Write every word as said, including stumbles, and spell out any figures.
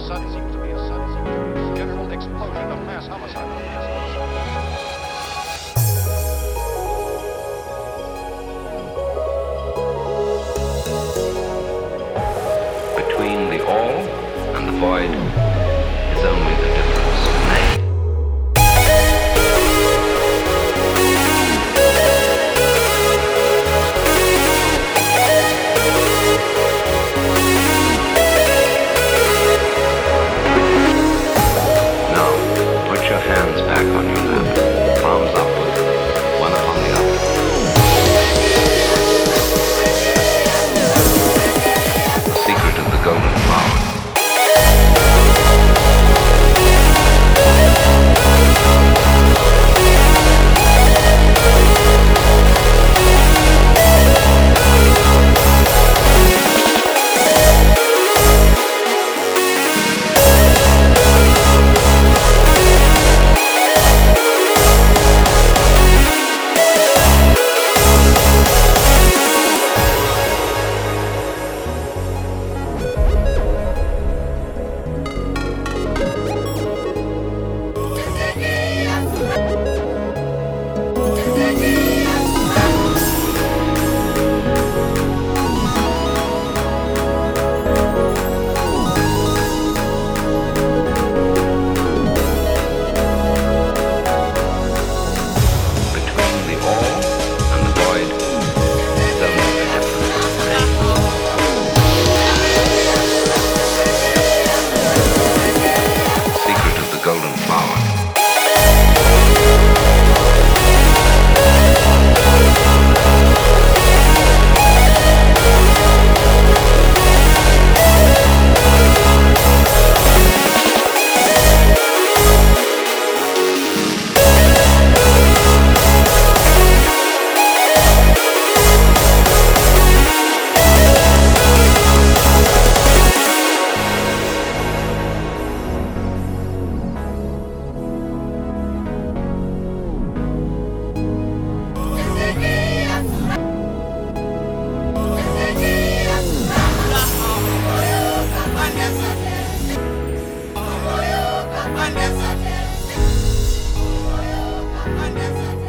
sudden, seems to be a sudden, seems to be a general explosion of mass homicide. Between the all and the void is only the difference made. Now, put your hands back on your lap, palms upward, one upon the other. The secret of the golden flower. Golden flower. Unnecessary.